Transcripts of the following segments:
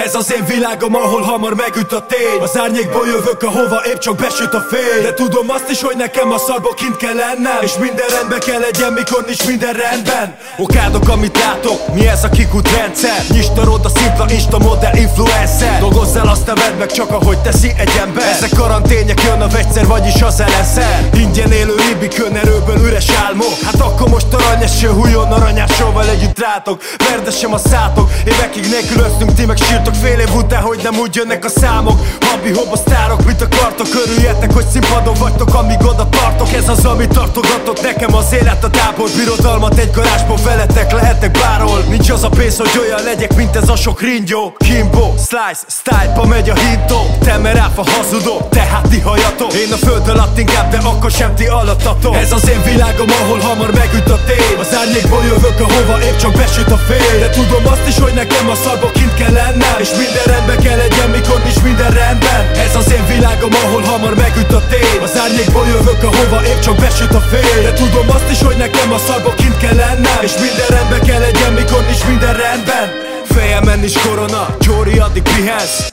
Ez az én világom, ahol hamar megüt a tény. Az árnyékból jövök, ahova épp csak besüt a fény. De tudom azt is, hogy nekem a szarból kint kell lennem, és minden rendben kell legyen, mikor nincs minden rendben. Okádok, amit látok, mi ez a kikut rendszer? Nyisd a roda, szimpla, insta modell, influencer. Dolgozzál, aztán vedd meg csak ahogy teszi egy ember. Ezek karantények, jön a vegyszer, vagyis az ellenszer. Ingyen élő ribikön, erőből üres álmok. Hát akkor most aranyeső hújon, aranyásóval együtt rátok. Verdesem a szátok, évekig nélkülöztünk, ti meg sírtok fél év után, hogy nem úgy jönnek a számok. Habi hoba sztárok, mit akartok, örüljetek, hogy színpadon vagytok, amíg oda tartok. Ez az, amit tartogatok nekem az élet, a tábor birodalmat egy garázsból veletek, lehetek bárhol. Nincs az a pénz, hogy olyan legyek, mint ez a sok ringyó. Kimbo, slice, style-ba megy a hintó. Te meráfa hazudó, tehát ti hajatok. Én a föld alatt inkább, de akkor sem ti alattatok. Ez az én világom, ahol hamar megüt a tény. Az árnyékból jövök, ahova épp csak besüt a fény. De tudom azt is, hogy nekem a szarból kint kell lennem, és minden rendben kell legyen, mikor nincs minden rendben. Ez az én világom, ahol hamar megüt a tény. Az árnyékból jövök, ahova épp csak besüt a fény. De tudom azt is, hogy nekem a szarból kint kell lennem, és minden rendben kell legyen, mikor nincs minden rendben. Fejemen is korona, Gyori addig pihensz.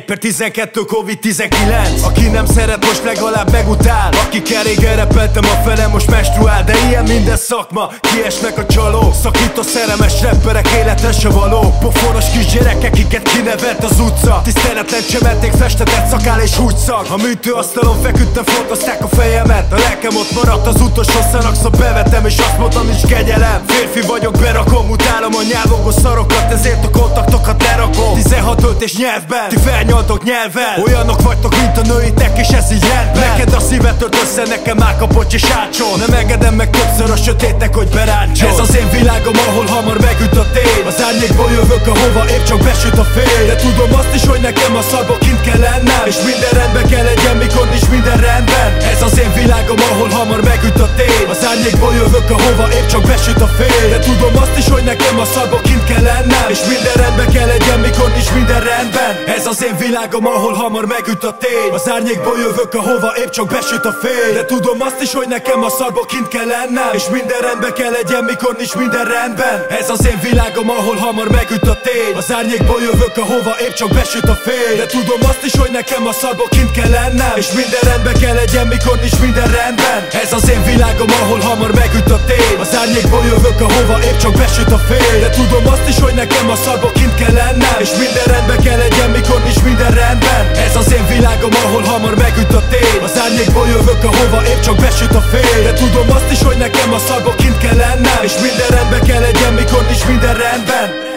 1/12 Covid-19. Aki nem szeret, most legalább megutál. Akikkel régen repeltem a fele, most menstruál. De ilyen minden szakma, kiesnek a csalók. Szakító szerelmes rapperek, életre se való. Poforos kisgyerekek, kiket kinevelt az utca. Tiszteletlen csemeték, festetett szakál és húgyszak. A műtőasztalon feküdtem, fordozták a fejemet. A lelkem ott maradt az utolsó szanakszor bevetem, és azt mondtam, nincs kegyelem. Férfi vagyok, berakom, utálom a nyávogó szarokat, ezért a kontaktokat lerakom. 16 ölt és nyelvben, ti felnyaltok nyelven. Olyanok vagytok, mint a nőitek, és ez így rendben. Neked a szívet tört össze, nekem Mák a bocs és átson. Nem engedem meg többször a sötétnek, hogy berántson. Ez az én világom, ahol hamar megüt a tény. Az árnyékból jövök, ahova épp csak besüt a fény. De tudom azt is, hogy nekem a szarból kint kell lennem, és minden rendben kell legyen, mikor nincs minden rendben. Ez az én világom, ahol hamar megüt a tény. Az árnyékból jövök, ahova épp csak besüt a fény. De tudom azt is, hogy nekem a szarból kint kell lennem, és minden rendben kell legyen, mikor nincs minden rendben. Ez az én világom, ahol hamar megüt a tény. Az árnyékból jövök, ahova épp csak besüt a fény. De tudom azt is, hogy nekem a szarból kint kell lennem, és minden rendben kell legyen, mikor nincs minden rendben. Ez az én világom, ahol hamar megüt a tény. Az árnyékból jövök, ahova épp csak besüt a fény. De tudom azt is, hogy nekem a szarból kint kell lennem, és minden rendben kell legyen, mikor nincs minden rendben. Ez az én világom, ahol hamar megüt a tény. Az árnyékból jövök, ahova épp csak besüt a fény. De tudom azt is, hogy nekem a szarból kint kell lennem, és minden rendben kell legyen, mikor nincs minden rendben. Ez az én világom, ahol hamar megüt a tény. Az árnyékból jövök, ahova épp csak besüt a fény. De tudom azt is, hogy nekem a szarból kint kell lennem, és minden rendben kell legyen, mikor nincs minden rendben.